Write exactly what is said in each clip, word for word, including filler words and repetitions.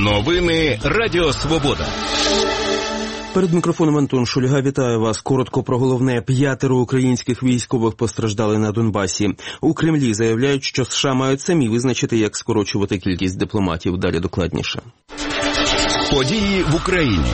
Новини Радіо Свобода. Перед мікрофоном Антон Шульга. Вітаю вас. Коротко про головне. П'ятеро українських військових постраждали на Донбасі. У Кремлі заявляють, що США мають самі визначити, як скорочувати кількість дипломатів. Далі докладніше. Події в Україні.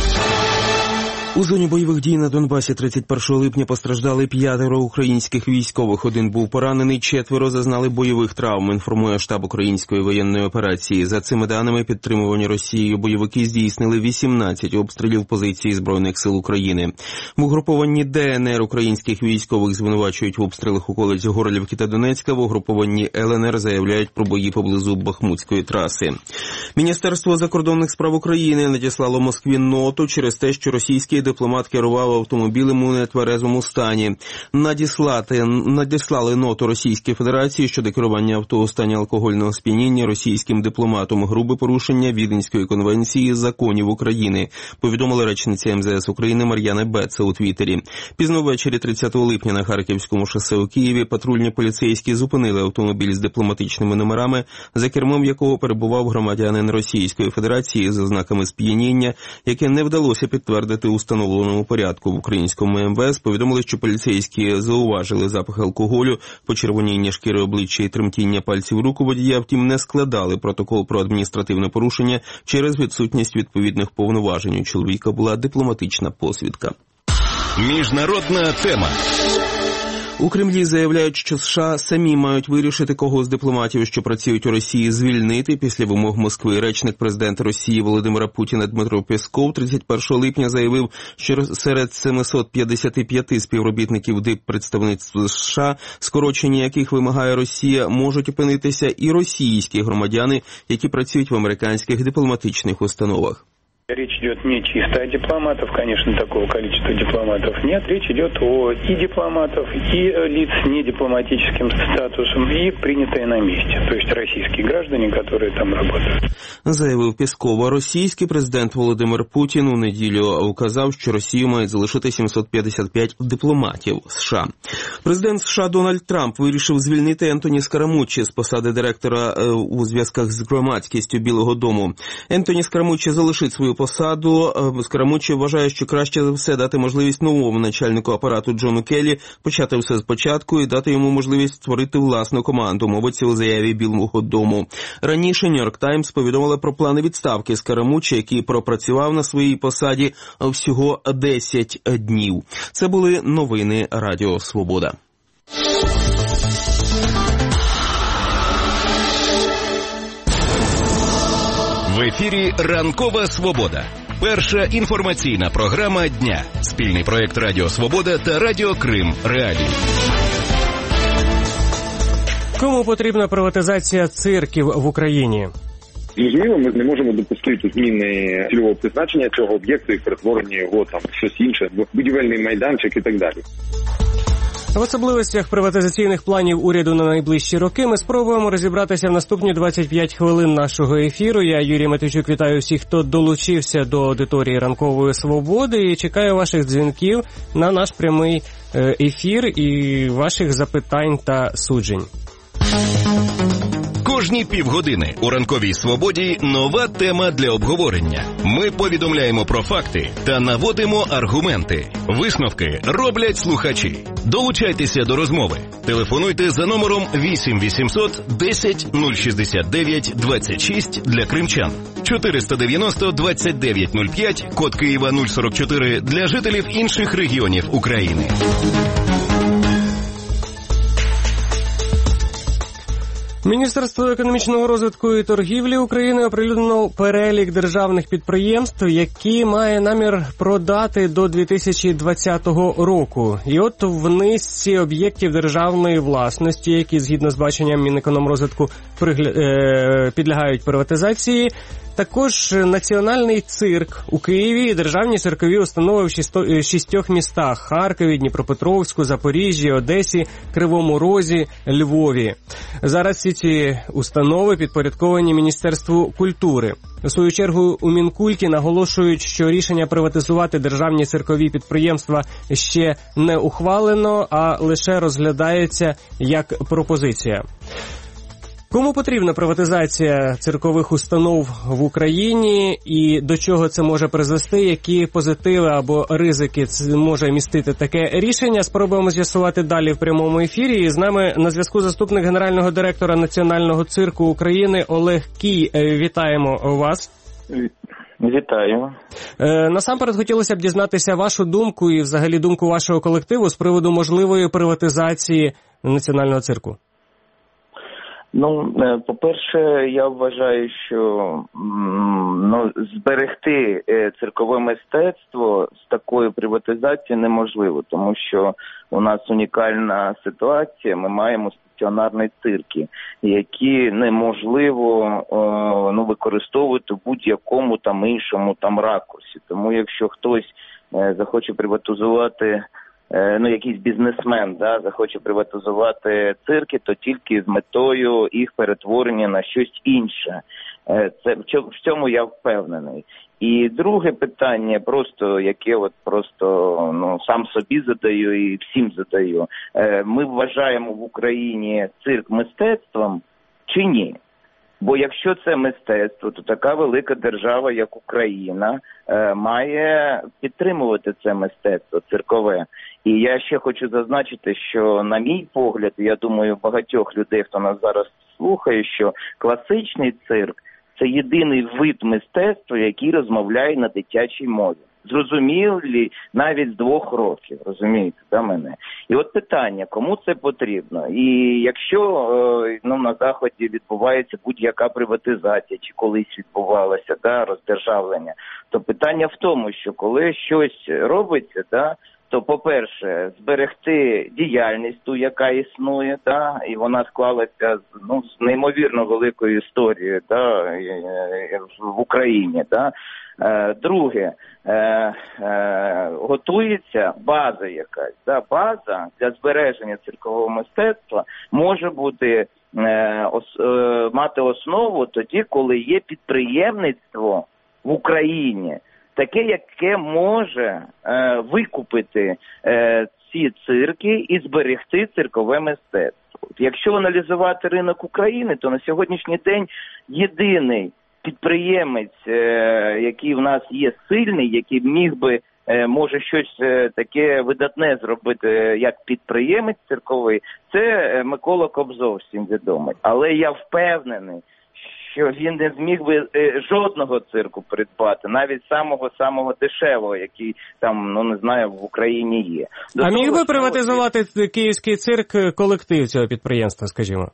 У зоні бойових дій на Донбасі тридцять першого липня постраждали п'ятеро українських військових. Один був поранений, четверо зазнали бойових травм, інформує штаб української воєнної операції. За цими даними, підтримувані Росією бойовики здійснили вісімнадцять обстрілів позицій Збройних сил України. В угрупованні Де Ен Ер українських військових звинувачують в обстрілах околиць Горлівки та Донецька. В угрупованні Ел Ен Ер заявляють про бої поблизу Бахмутської траси. Міністерство закордонних справ України надіслало Москві ноту через те, що російський дипломат керував автомобілем у нетверезому стані. Надіслати, надіслали ноту Російській Федерації щодо керування авто у стані алкогольного сп'яніння російським дипломатом. Грубе порушення Віденської конвенції законів України, повідомила речниця Ем Зе Ес України Мар'яна Беца у Твіттері. Пізно ввечері тридцятого липня на Харківському шосе у Києві патрульні поліцейські зупинили автомобіль з дипломатичними номерами, за кермом якого перебував громадянин Російської Федерації з ознаками сп'яніння, яке не вдалося підтвердити у встановленому порядку. В українському Ем Ве Ес повідомили, що поліцейські зауважили запах алкоголю, почервоніння шкіри обличчя і тремтіння пальців рук у водія, втім не складали протокол про адміністративне порушення через відсутність відповідних повноважень. У чоловіка була дипломатична посвідка. Міжнародна тема. У Кремлі заявляють, що США самі мають вирішити, кого з дипломатів, що працюють у Росії, звільнити після вимог Москви. Речник президента Росії Володимира Путіна Дмитро Пєсков тридцять першого липня заявив, що серед сімсот п'ятдесят п'ять співробітників диппредставництва США, скорочення яких вимагає Росія, можуть опинитися і російські громадяни, які працюють в американських дипломатичних установах. Речь идет не чисто о дипломатах, конечно, такого количества дипломатов нет. Речь идет о и дипломатов, и лиц с недипломатическим статусом, и принятые на месте, то есть российские граждане, которые там работают. Заявив Пєсков. Російський президент Володимир Путін у неділю указав, що Росію мають залишити сімсот п'ятдесят п'ять дипломатів США. Президент США Дональд Трамп вирішив звільнити Ентоні Скарамуччі з посади директора у зв'язках з громадськістю Білого дому. Ентоні Скарамуччі залишить свою посаду. Скарамуччі вважає, що краще за все дати можливість новому начальнику апарату Джону Келлі почати все спочатку і дати йому можливість створити власну команду, мовиться у заяві Білого дому. Раніше Нью-Йорк Таймс повідомила про плани відставки Скарамуччі, який пропрацював на своїй посаді всього десять днів. Це були новини Радіо Свобода. В ефірі «Ранкова Свобода». Перша інформаційна програма дня. Спільний проєкт Радіо Свобода та Радіо Крим Реалії. Кому потрібна приватизація цирків в Україні? Зрозуміло, ми не можемо допустити зміни цільового призначення цього об'єкту і перетворення його там в щось інше, в будівельний майданчик і так далі. В особливостях приватизаційних планів уряду на найближчі роки ми спробуємо розібратися в наступні двадцять п'ять хвилин нашого ефіру. Я, Юрій Матвійчук, вітаю всіх, хто долучився до аудиторії Ранкової Свободи, і чекаю ваших дзвінків на наш прямий ефір і ваших запитань та суджень. Кожні півгодини у «Ранковій Свободі» нова тема для обговорення. Ми повідомляємо про факти та наводимо аргументи. Висновки роблять слухачі. Долучайтеся до розмови. Телефонуйте за номером вісім вісімсот десять нуль шістдесят дев'ять двадцять шість для кримчан. чотириста дев'яносто двадцять дев'ять нуль п'ять, код Києва нуль сорок чотири для жителів інших регіонів України. Міністерство економічного розвитку і торгівлі України оприлюднило перелік державних підприємств, які має намір продати до дві тисячі двадцятого року. І от в низці об'єктів державної власності, які згідно з баченням Мінекономрозвитку підлягають приватизації, також національний цирк у Києві і державні циркові установи в шістьох містах – Харкові, Дніпропетровську, Запоріжжі, Одесі, Кривому Розі, Львові. Зараз всі ці установи підпорядковані Міністерству культури. У свою чергу у Мінкульті наголошують, що рішення приватизувати державні циркові підприємства ще не ухвалено, а лише розглядається як пропозиція. Кому потрібна приватизація циркових установ в Україні і до чого це може призвести? Які позитиви або ризики може містити таке рішення? Спробуємо з'ясувати далі в прямому ефірі. І з нами на зв'язку заступник генерального директора Національного цирку України Олег Кій. Вітаємо вас. Вітаю. Е, насамперед хотілося б дізнатися вашу думку і взагалі думку вашого колективу з приводу можливої приватизації Національного цирку. Ну, по-перше, я вважаю, що ну, зберегти циркове мистецтво з такою приватизацією неможливо, тому що у нас унікальна ситуація, ми маємо стаціонарні цирки, які неможливо ну, використовувати в будь-якому там іншому там ракурсі. Тому якщо хтось захоче приватизувати, ну, якийсь бізнесмен, да, захоче приватизувати цирки, то тільки з метою їх перетворення на щось інше. Це, в цьому я впевнений. І друге питання, просто яке от просто ну, сам собі задаю і всім задаю. Ми вважаємо в Україні цирк мистецтвом чи ні? Бо якщо це мистецтво, то така велика держава, як Україна, має підтримувати це мистецтво циркове. І я ще хочу зазначити, що, на мій погляд, я думаю, багатьох людей, хто нас зараз слухає, що класичний цирк – це єдиний вид мистецтва, який розмовляє на дитячій мові. Зрозумілі навіть з двох років, розумієте, да, мене? І от питання, кому це потрібно? І якщо ну, на Заході відбувається будь-яка приватизація, чи колись відбувалося, да, роздержавлення, то питання в тому, що коли щось робиться, да, то, по-перше, зберегти діяльність ту, яка існує, да, і вона склалася ну, з неймовірно великою історією, да, в Україні. Да. Друге, е, е, готується база якась. Да, база для збереження циркового мистецтва може бути е, ос, е, мати основу тоді, коли є підприємництво в Україні, таке, яке може е, викупити е, ці цирки і зберегти циркове мистецтво. Якщо аналізувати ринок України, то на сьогоднішній день єдиний підприємець, е, який в нас є сильний, який міг би, е, може щось е, таке видатне зробити, як підприємець цирковий, це Микола Кобзов, всім відомий. Але я впевнений, що він не зміг би е, жодного цирку придбати, навіть самого-самого дешевого, який там, ну не знаю, в Україні є. До а того, міг би що... приватизувати київський цирк колектив цього підприємства, скажімо?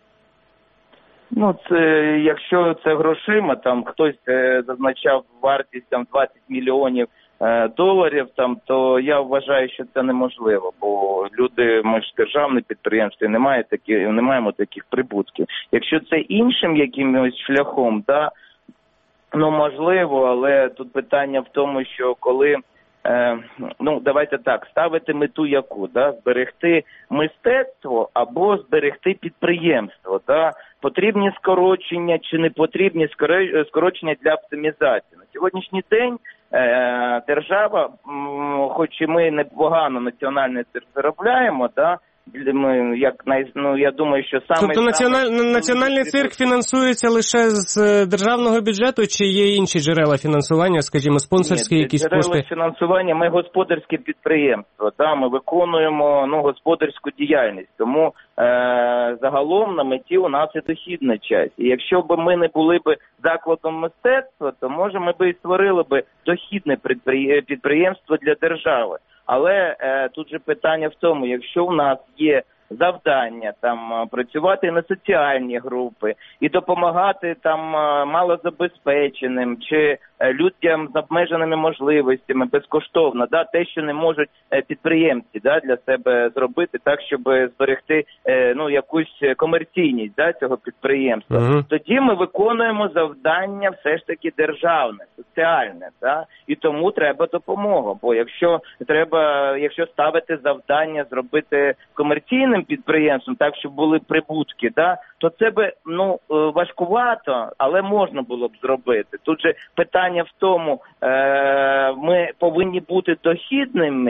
Ну, це, якщо це грошима, там хтось е, зазначав вартість там двадцять мільйонів е, доларів, там, то я вважаю, що це неможливо, бо люди, ми ж державне підприємство, немає такі, не маємо таких прибутків. Якщо це іншим якимось шляхом, да, ну можливо, але тут питання в тому, що коли Е, ну, давайте так, ставити мету яку, да? Зберегти мистецтво або зберегти підприємство, да? Потрібні скорочення чи не потрібні скорочення для оптимізації. На сьогоднішній день е, держава, м, хоч і ми непогано національний цирк заробляємо, да? Ми, як, ну, я думаю, що саме... Тобто національ... саме... національний цирк фінансується лише з державного бюджету, чи є інші джерела фінансування, скажімо, спонсорські Ні, якісь джерела кошти? Фінансування, ми господарське підприємство, да, ми виконуємо ну, господарську діяльність, тому е- загалом на меті у нас і дохідна часть. І якщо б ми не були б закладом мистецтва, то може ми б і створили б дохідне підприємство для держави. Але е, тут же питання в тому, якщо у нас є завдання там працювати на соціальні групи і допомагати там малозабезпеченим чи людям з обмеженими можливостями безкоштовно, да, те, що не можуть підприємці, да, для себе зробити так, щоб зберегти ну якусь комерційність, да, цього підприємства. Uh-huh. Тоді ми виконуємо завдання все ж таки державне, соціальне, да, і тому треба допомога. Бо якщо треба, якщо ставити завдання зробити комерційним підприємством, так щоб були прибутки, да, то це би ну важкувато, але можна було б зробити. Тут же питання в тому, е, ми повинні бути дохідними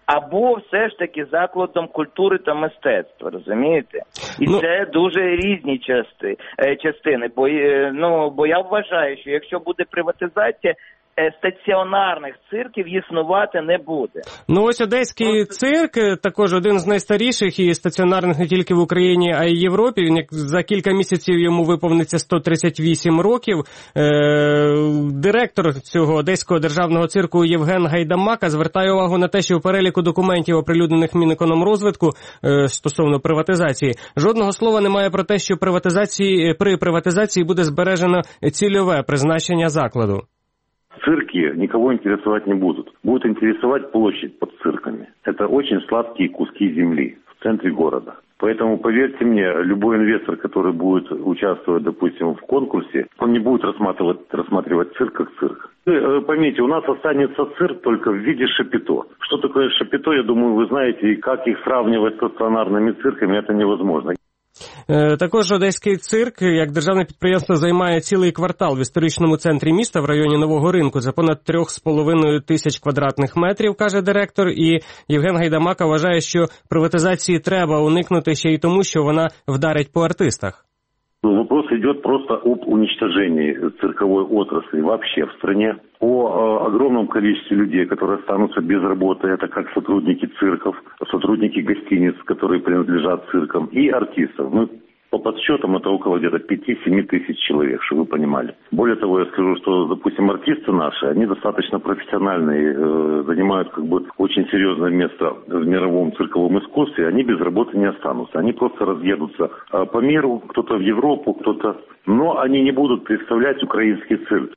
або все ж таки закладом культури та мистецтва, розумієте? І ну... це дуже різні части, частини, бо, ну, бо я вважаю, що якщо буде приватизація, стаціонарних цирків існувати не буде. Ну ось Одеський цирк, також один з найстаріших і стаціонарних не тільки в Україні, а й в Європі. Він за кілька місяців йому виповниться сто тридцять вісім років. Е- директор цього Одеського державного цирку Євген Гайдамака звертає увагу на те, що в переліку документів, оприлюднених Мінекономрозвитку е- стосовно приватизації, жодного слова немає про те, що приватизації, при приватизації буде збережено цільове призначення закладу. Цирки никого интересовать не будут. Будут интересовать площадь под цирками. Это очень сладкие куски земли в центре города. Поэтому, поверьте мне, любой инвестор, который будет участвовать, допустим, в конкурсе, он не будет рассматривать, рассматривать цирк как цирк. Вы поймите, у нас останется цирк только в виде шапито. Что такое шапито, я думаю, вы знаете, и как их сравнивать с стационарными цирками, это невозможно. Також Одеський цирк, як державне підприємство, займає цілий квартал в історичному центрі міста в районі Нового ринку. Це понад трьох з половиною тисяч квадратних метрів, каже директор. І Євген Гайдамака вважає, що приватизації треба уникнути ще й тому, що вона вдарить по артистах. Вопрос идет просто об уничтожении цирковой отрасли вообще в стране. О э, огромном количестве людей, которые останутся без работы. Это как сотрудники цирков, сотрудники гостиниц, которые принадлежат циркам, и артистов. Мы по подсчетам это около где-то пять-семь тысяч человек, чтобы вы понимали. Более того, я скажу, что, допустим, артисты наши, они достаточно профессиональные, э, занимают как бы очень серьезное место в мировом цирковом искусстве, они без работы не останутся. Они просто разъедутся э, по миру, кто-то в Европу, кто-то... Но они не будут представлять украинский цирк.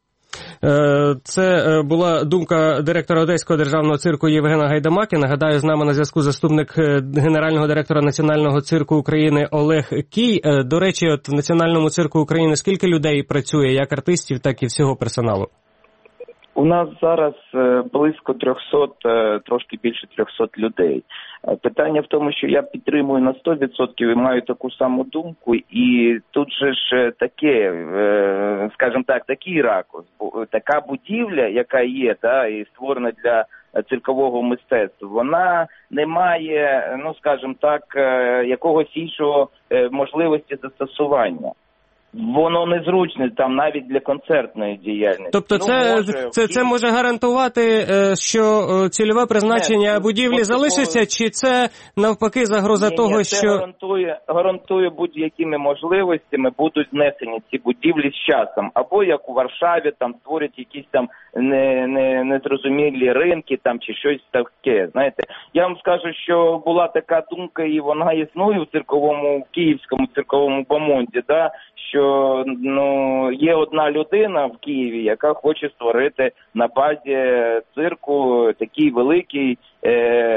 Це була думка директора Одеського державного цирку Євгена Гайдамаки. Нагадаю, з нами на зв'язку заступник генерального директора Національного цирку України Олег Кій. До речі, от в Національному цирку України скільки людей працює, як артистів, так і всього персоналу? У нас зараз близько трьохсот, трошки більше трьохсот людей. Питання в тому, що я підтримую на сто відсотків і маю таку саму думку, і тут же ж таке, скажімо так, такий ракурс, така будівля, яка є, та, і створена для циркового мистецтва, вона не має, ну, скажімо так, якогось іншого можливості застосування. Воно незручне там навіть для концертної діяльності. Тобто ну, це, може, це, це може гарантувати, що цільове призначення не, будівлі не, залишиться, чи це навпаки загроза ні, того, ні, це що... Це гарантує, гарантує будь-якими можливостями будуть знесені ці будівлі з часом. Або як у Варшаві, там створять якісь там не, не, незрозумілі ринки там, чи щось таке. Знаєте, я вам скажу, що була така думка, і вона існує в цирковому, в київському цирковому бомонді, да, що ну, є одна людина в Києві, яка хоче створити на базі цирку такий великий е,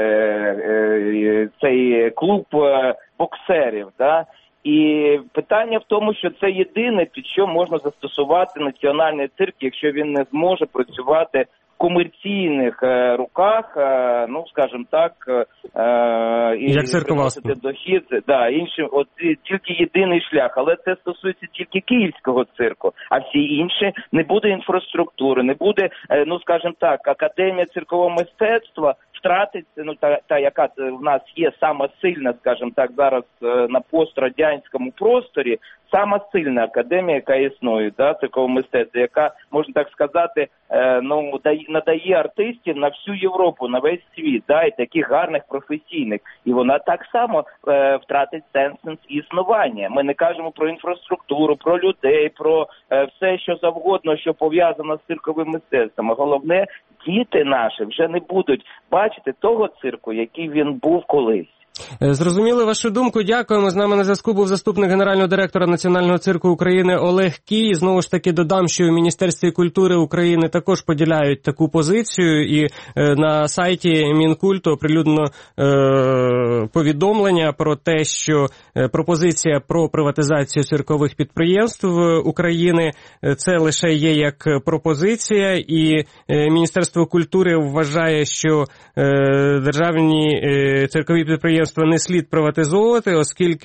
е, цей клуб боксерів. Да? І питання в тому, що це єдине, під що можна застосувати національний цирк, якщо він не зможе працювати в комерційних е, руках, е, ну, скажімо так, е, і приносити дохід, да, іншим, от тільки єдиний шлях, але це стосується тільки київського цирку, а всі інші не буде інфраструктури, не буде, е, ну, скажімо так, академія циркового мистецтва втратиться, ну, та, та яка в нас є сама сильна, скажімо так, зараз е, на пострадянському просторі, сама сильна академія, яка існує, да, циркового мистецтва, яка, можна так сказати, е, ну, дає, надає артистів на всю Європу, на весь світ, да, і таких гарних професійних. І вона так само е, втратить сенс існування. Ми не кажемо про інфраструктуру, про людей, про е, все, що завгодно, що пов'язано з цирковим мистецтвом. А головне, діти наші вже не будуть бачити того цирку, який він був колись. Зрозуміли вашу думку, дякуємо. З нами на зв'язку був заступник генерального директора Національного цирку України Олег Кій. Знову ж таки додам, що в Міністерстві культури України також поділяють таку позицію, і на сайті Мінкульту оприлюднено е, повідомлення про те, що пропозиція про приватизацію циркових підприємств України – це лише є як пропозиція, і Міністерство культури вважає, що е, державні е, циркові підприємства не слід приватизовувати, оскільки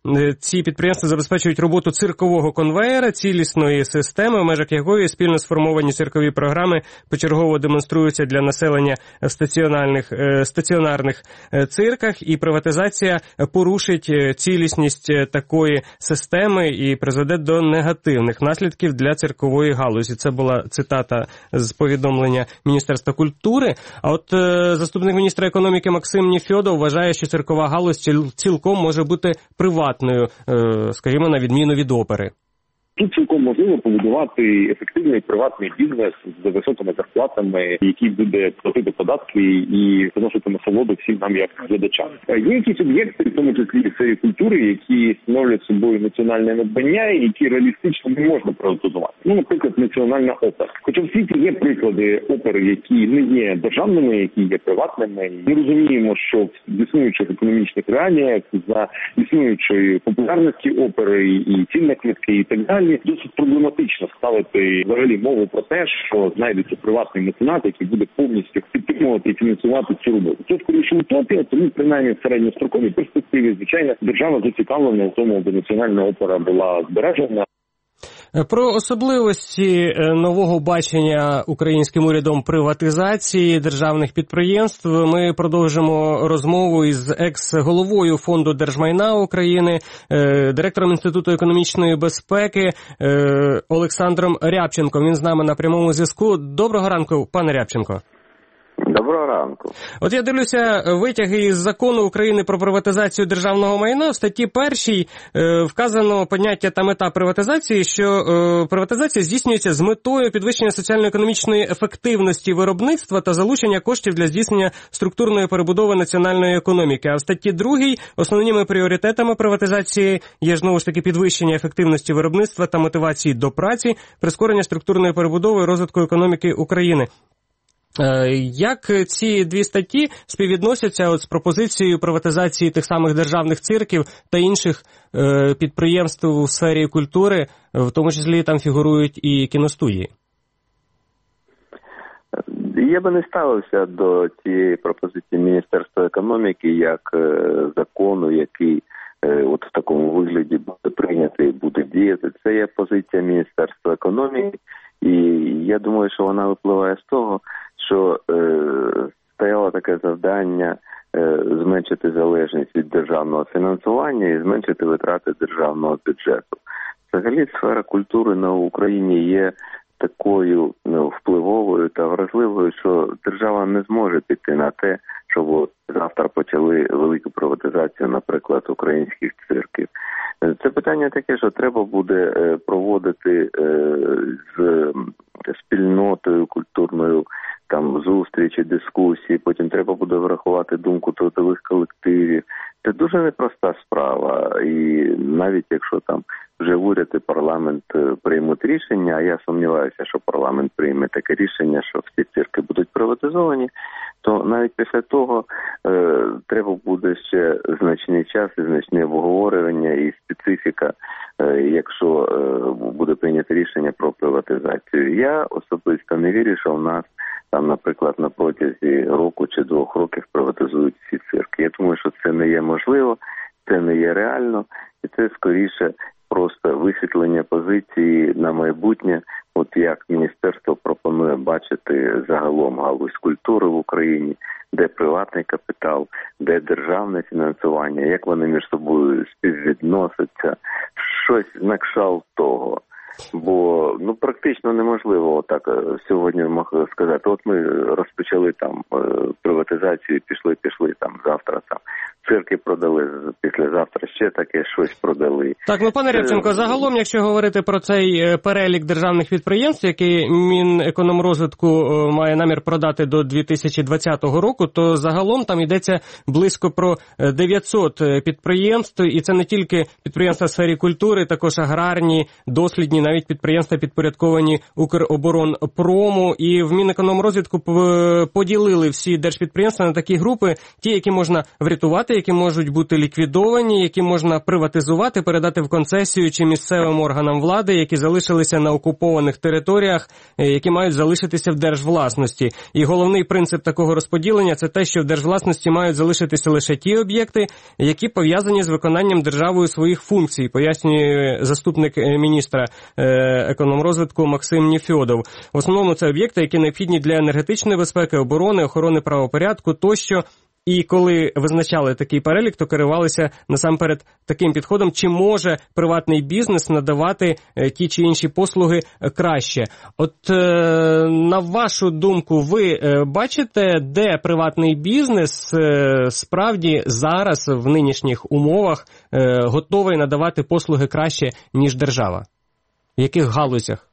ці підприємства забезпечують роботу циркового конвеєра, цілісної системи, в межах якої спільно сформовані циркові програми почергово демонструються для населення в стаціонарних, стаціонарних цирках, і приватизація порушить цілісність такої системи і призведе до негативних наслідків для циркової галузі. Це була цитата з повідомлення Міністерства культури. А от е, заступник міністра економіки Максим Нефьодов вважає, що циркова галузь цілком може бути приватною, е, скажімо, на відміну від опери. Тут цілком можливо побудувати ефективний приватний бізнес з високими зарплатами, який буде платити податки і приносити насолоду всім нам як глядачам. Є якісь об'єкти, в тому числі цієї культури, які становлять собою національне надбання, і які реалістично не можна приватизувати. Ну, наприклад, національна опера. Хоча в світі є приклади опери, які не є державними, які є приватними. Ми розуміємо, що в існуючих економічних реаліях, за існуючої популярності опери і цін на квитки і так далі, досить проблематично ставити взагалі мову про те, що знайдеться приватний меценат, який буде повністю підтримувати і фінансувати цю роботу. Це скоріше утопія, тому принаймні в середньостроковій перспективі, звичайно, держава зацікавлена в тому, аби національна опера була збережена. Про особливості нового бачення українським урядом приватизації державних підприємств ми продовжимо розмову із екс-головою Фонду держмайна України, директором Інституту економічної безпеки Олександром Рябченком. Він з нами на прямому зв'язку. Доброго ранку, пане Рябченко. Доброго ранку. От я дивлюся витяги із Закону України про приватизацію державного майна. В статті першій е, вказано поняття та мета приватизації, що е, приватизація здійснюється з метою підвищення соціально-економічної ефективності виробництва та залучення коштів для здійснення структурної перебудови національної економіки. А в статті другій основними пріоритетами приватизації є знову ж таки підвищення ефективності виробництва та мотивації до праці, прискорення структурної перебудови і розвитку економіки України. Як ці дві статті співвідносяться от з пропозицією приватизації тих самих державних цирків та інших е, підприємств у сфері культури, в тому числі там фігурують і кіностудії? Я би не ставився до цієї пропозиції Міністерства економіки як е, закону, який е, от в такому вигляді буде прийнятий і буде діяти. Це є позиція Міністерства економіки, і я думаю, що вона випливає з того, що е, стояло таке завдання е, зменшити залежність від державного фінансування і зменшити витрати державного бюджету. Взагалі, сфера культури на Україні є такою ну, впливовою та вразливою, що держава не зможе піти на те, щоб завтра почали велику приватизацію, наприклад, українських цирків. Це питання таке, що треба буде проводити з спільнотою культурною там зустрічі, дискусії, потім треба буде врахувати думку трудових колективів. Це дуже непроста справа, і навіть якщо там вже уряд і парламент приймуть рішення, а я сумніваюся, що парламент прийме таке рішення, що всі цирки будуть приватизовані, то навіть після того е, треба буде ще значний час і значне обговорювання і специфіка, е, якщо е, буде прийнято рішення про приватизацію. Я особисто не вірю, що в нас там, наприклад, на протязі року чи двох років приватизують всі цирки. Я думаю, що це не є можливо, це не є реально, і це скоріше просто висвітлення позиції на майбутнє, от як міністерство пропонує бачити загалом галузь культури в Україні, де приватний капітал, де державне фінансування, як вони між собою співвідносяться, щось на кшталт того. Бо ну практично неможливо отак сьогодні можу сказати. От ми розпочали там приватизацію, пішли, пішли там завтра там цирки продали, післязавтра ще таке щось продали. Так, ну пане Рябченко, загалом, якщо говорити про цей перелік державних підприємств, який Мінекономрозвитку має намір продати до дві тисячі двадцятого року, то загалом там йдеться близько про дев'ятсот підприємств, і це не тільки підприємства в сфері культури, також аграрні, дослідні, навіть підприємства підпорядковані Укроборонпрому, і в Мінекономрозвитку поділили всі держпідприємства на такі групи, ті, які можна врятувати, які можуть бути ліквідовані, які можна приватизувати, передати в концесію чи місцевим органам влади, які залишилися на окупованих територіях, які мають залишитися в держвласності. І головний принцип такого розподілення – це те, що в держвласності мають залишитися лише ті об'єкти, які пов'язані з виконанням державою своїх функцій, пояснює заступник міністра економрозвитку Максим Нефьодов. В основному це об'єкти, які необхідні для енергетичної безпеки, оборони, охорони правопорядку тощо. І коли визначали такий перелік, то керувалися насамперед таким підходом, чи може приватний бізнес надавати ті чи інші послуги краще. От на вашу думку, ви бачите, де приватний бізнес справді зараз в нинішніх умовах готовий надавати послуги краще, ніж держава? В яких галузях?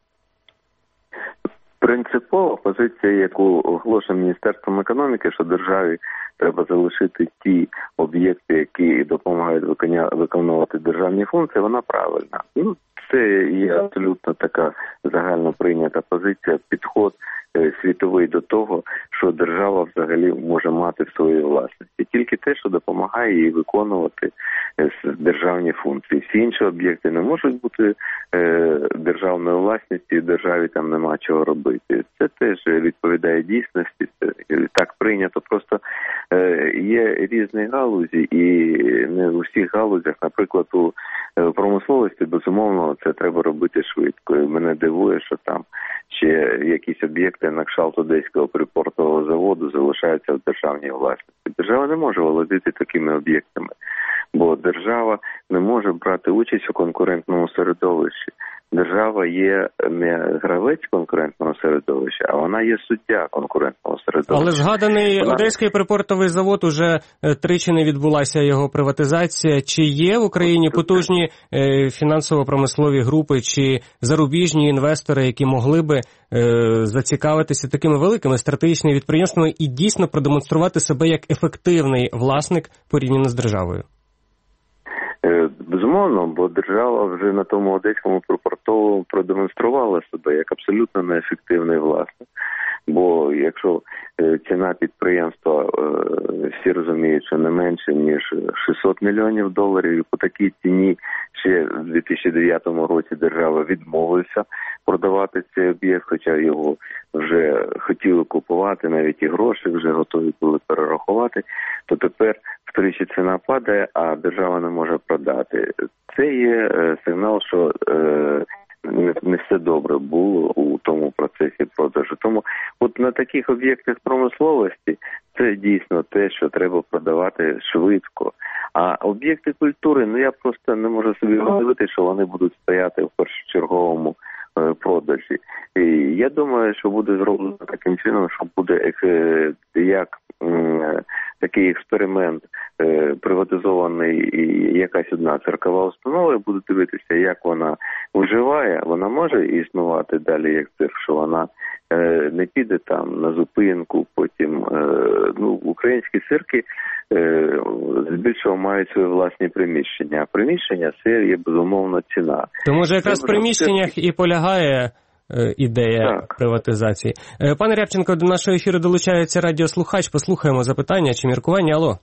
Принципова позиція, яку оголошує Міністерством економіки, що державі треба залишити ті об'єкти, які допомагають виконувати державні функції, вона правильна. Ну, це є абсолютно така загально прийнята позиція, підход світовий до того, що держава взагалі може мати в своїй власності. Тільки те, що допомагає їй виконувати державні функції. Всі інші об'єкти не можуть бути е, державною власністю, і державі там нема чого робити. Це теж відповідає дійсності, це так прийнято. Просто е, є різні галузі, і не в усіх галузях, наприклад, у промисловості, безумовно, це треба робити швидко. І мене дивує, що там ще якісь об'єкти на кшталт Одеського припортового заводу залишаються в державній власності. Держава не може володіти такими об'єктами, бо держава не може брати участь у конкурентному середовищі. Держава є не гравець конкурентного середовища, а вона є суддя конкурентного середовища. Але згаданий вона... Одеський припортовий завод, уже тричі не відбулася його приватизація. Чи є в Україні потужні фінансово-промислові групи чи зарубіжні інвестори, які могли би зацікавитися такими великими стратегічними підприємствами і дійсно продемонструвати себе як ефективний власник порівняно з державою? Безумовно, бо держава вже на тому Одеському припортовому продемонструвала себе як абсолютно неефективний власник. Бо якщо ціна підприємства, всі розуміють, що не менше, ніж шістсот мільйонів доларів, і по такій ціні ще в дві тисячі дев'ятому році держава відмовилася продавати цей об'єкт, хоча його вже хотіли купувати, навіть і гроші вже готові були перерахувати, то тепер втричі ціна падає, а держава не може продати. Це є сигнал, що не все добре було у тому процесі продажу. Тому от на таких об'єктах промисловості це дійсно те, що треба продавати швидко. А об'єкти культури, ну я просто не можу собі уявити, що вони будуть стояти в першочерговому продажі. І я думаю, що буде зроблено таким чином, що буде як такий експеримент приватизований і якась одна циркова установа, і буде дивитися, як вона вживає, вона може існувати далі як цирк, що вона не піде там на зупинку, потім, ну, українські цирки здебільшого мають свої власні приміщення, а приміщення – це є, безумовно, ціна. То, може, якраз в приміщеннях і полягає ідея так. приватизації. Пане Рябченко, до нашого ефіру долучається радіослухач. Послухаємо запитання чи міркування. Алло.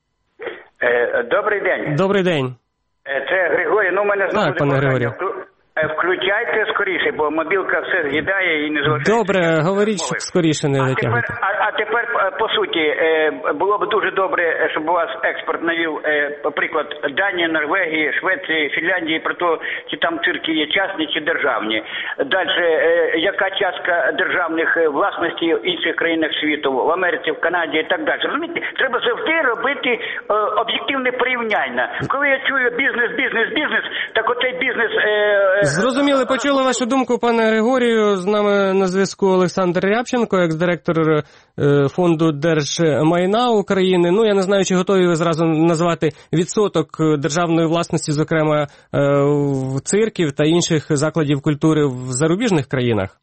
Добрий день. Добрий день. Це Григорій. Ну, мене знову так, пане Григорій. Включайте скоріше, бо мобілка все з'їдає і не зважає. Добре, говоріть, щоб скоріше не витягнути. А, а, а тепер, по суті, було б дуже добре, щоб у вас експорт навів приклад Данії, Норвегії, Швеції, Фінляндії, про те, чи там цирки є частні чи державні. Далі, яка частка державних власностей в інших країнах світу, в Америці, в Канаді і так далі. Розумієте, треба завжди робити об'єктивне порівняння. Коли я чую бізнес, бізнес, бізнес, так оцей бізнес... Зрозуміли, почули вашу думку, пане Григорію. З нами на зв'язку Олександр Рябченко, екс-директор фонду держмайна України. Ну, я не знаю, чи готові ви зразу назвати відсоток державної власності, зокрема в цирків та інших закладів культури в зарубіжних країнах?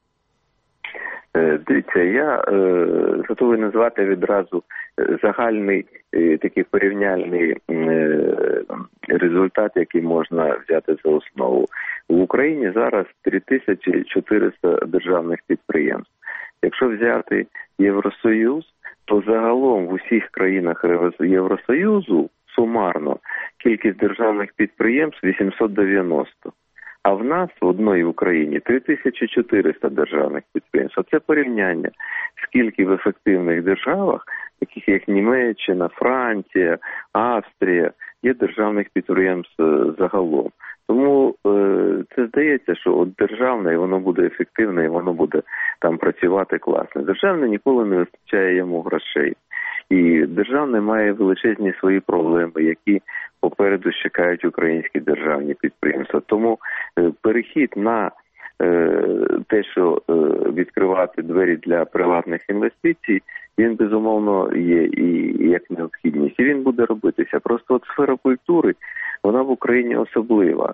Дивіться, я е, готовий назвати відразу загальний е, такий порівняльний е, результат, який можна взяти за основу. В Україні зараз три тисячі чотириста державних підприємств. Якщо взяти Євросоюз, то загалом в усіх країнах Євросоюзу сумарно кількість державних підприємств вісімсот дев'яносто. А в нас в одній Україні три тисячі чотириста державних підприємств. Це порівняння, скільки в ефективних державах, таких як Німеччина, Франція, Австрія, є державних підприємств загалом. Тому е, це здається, що от державне, і воно буде ефективне, і воно буде там працювати класно. Державне ніколи не вистачає йому грошей. І державне має величезні свої проблеми, які попереду чекають українські державні підприємства. Тому е, перехід на е, те, що е, відкривати двері для приватних інвестицій, він, безумовно, є і, і як необхідність. І він буде робитися. Просто от сфера культури, вона в Україні особлива.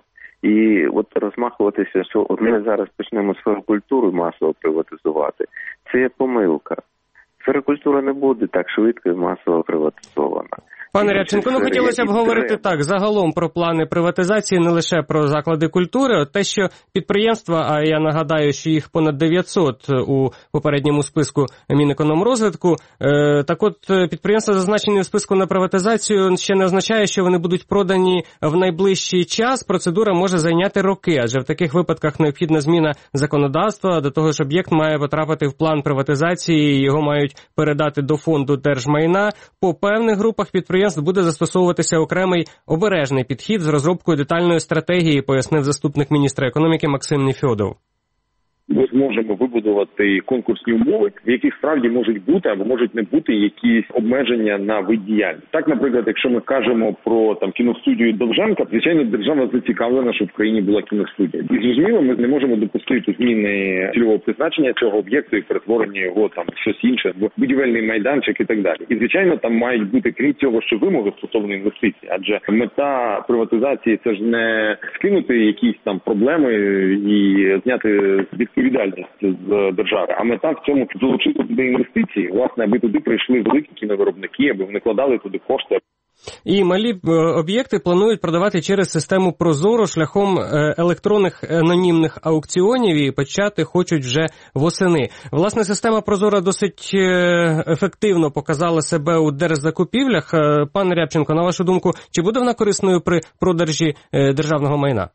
І от розмахуватися, що от ми зараз почнемо сферу культури масово приватизувати, це є помилка. Сфера культури не буде так швидко і масово приватизована. Пане Рябченко, ну хотілося б говорити так, загалом про плани приватизації, не лише про заклади культури. От те, що підприємства, а я нагадаю, що їх понад дев'ятсот у попередньому списку Мінекономрозвитку, е, так от підприємства, зазначені в списку на приватизацію, ще не означає, що вони будуть продані в найближчий час. Процедура може зайняти роки, адже в таких випадках необхідна зміна законодавства, до того ж об'єкт має потрапити в план приватизації, його мають передати до фонду держмайна. По певних групах підприємств буде застосовуватися окремий обережний підхід з розробкою детальної стратегії, пояснив заступник міністра економіки Максим Нефьодов. Ми зможемо вибудувати конкурсні умови, в яких справді можуть бути або можуть не бути якісь обмеження на вид діяльності. Так, наприклад, якщо ми кажемо про там кіностудію Довженка, звичайно, держава зацікавлена, щоб в країні була кіностудія. І зрозуміло, ми не можемо допустити зміни цільового призначення цього об'єкту і перетворення його там в щось інше, в будівельний майданчик і так далі. І звичайно, там мають бути, крім цього, що вимоги стосовно інвестицій, адже мета приватизації це ж не скинути якісь там проблеми і зняти відповідальність з держави. А мета в цьому залучити туди інвестиції, власне, аби туди прийшли великі кіновиробники, аби вони вкладали туди кошти. І малі об'єкти планують продавати через систему ProZorro шляхом електронних анонімних аукціонів і почати хочуть вже восени. Власне, система ProZorro досить ефективно показала себе у держзакупівлях. Пане Рябченко, на вашу думку, чи буде вона корисною при продажі державного майна?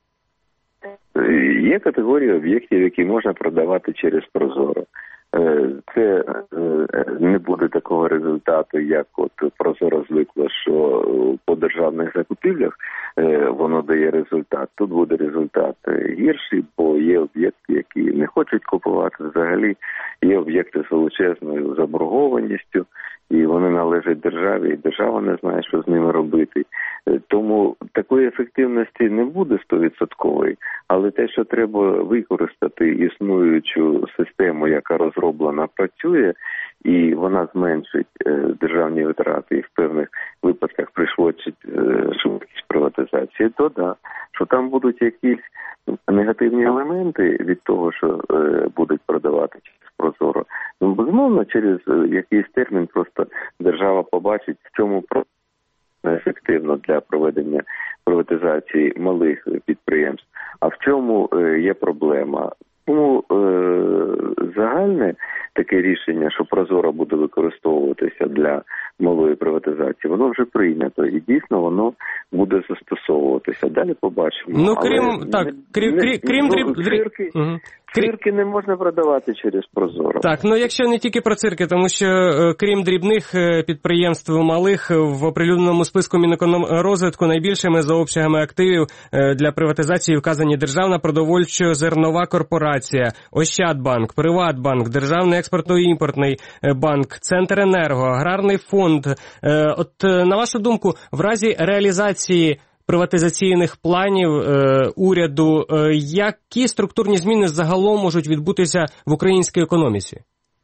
Є категорії об'єктів, які можна продавати через ProZorro. Це не буде такого результату, як от ProZorro звикло, що по державних закупівлях воно дає результат. Тут буде результат гірший, бо є об'єкти, які не хочуть купувати взагалі, є об'єкти з величезною заборгованістю, і вони належать державі, і держава не знає, що з ними робити. Тому такої ефективності не буде стовідсоткової, але те, що треба використати існуючу систему, яка розроблена, працює, і вона зменшить державні витрати і в певних випадках пришвидшить швидкість приватизації, то да, що там будуть якісь негативні елементи від того, що будуть продавати через ProZorro. Ну, безумовно, через якийсь термін просто держава побачить, в чому ефективно для проведення приватизації малих підприємств, а в чому є проблема. Тому е, загальне таке рішення, що ProZorro буде використовуватися для малої приватизації, воно вже прийнято, і дійсно воно буде застосовуватися. Далі побачимо. Ну, крім, але так, не, крім, крім, крім дріб... цирки, угу. Цирки не можна продавати через ProZorro. Так, ну якщо не тільки про цирки, тому що е, крім дрібних е, підприємств малих, в оприлюдненому списку Мінекономрозвитку найбільшими за обсягами активів е, для приватизації вказані Державна продовольчо-зернова корпорація, Ощадбанк, Приватбанк, Державний експортно-імпортний банк, Центренерго, Аграрний фонд. Е, от е, на вашу думку, в разі реалізації приватизаційних планів е, уряду, е, які структурні зміни загалом можуть відбутися в українській економіці?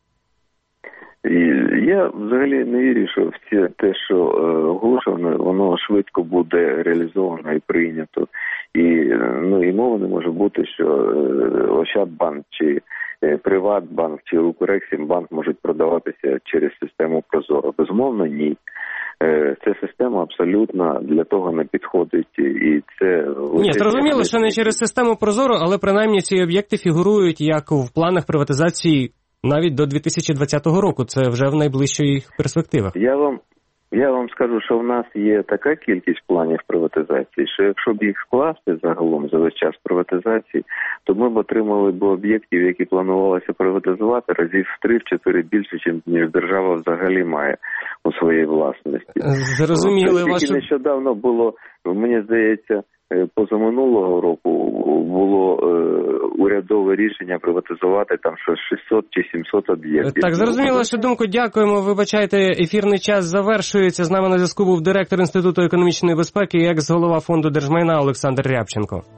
Я взагалі не вірю, що в те, що оголошено, воно швидко буде реалізовано і прийнято. І, ну, і мови не може бути, що Ощадбанк чи Приватбанк чи Укрексімбанк можуть продаватися через систему ProZorro. Безумовно, ні. Ця система абсолютно для того не підходить, і це... Ні, зрозуміло, що не через систему ProZorro, але принаймні ці об'єкти фігурують як в планах приватизації навіть до дві тисячі двадцятого року. Це вже в найближчих перспективах. Я вам, Я вам скажу, що в нас є така кількість планів приватизації, що якщо б їх скласти загалом за весь час приватизації, то ми б отримали б об'єктів, які планувалося приватизувати, разів в три-чотири більше, ніж держава взагалі має у своїй власності. Зрозуміли вашу... Тільки нещодавно було, мені здається, позаминулого року було е, урядове рішення приватизувати там що шістсот чи сімсот об'єктів. Так, зрозуміло вашу думку, дякуємо. Вибачайте, ефірний час завершується. З нами на зв'язку був директор Інституту економічної безпеки і екс-голова Фонду держмайна Олександр Рябченко.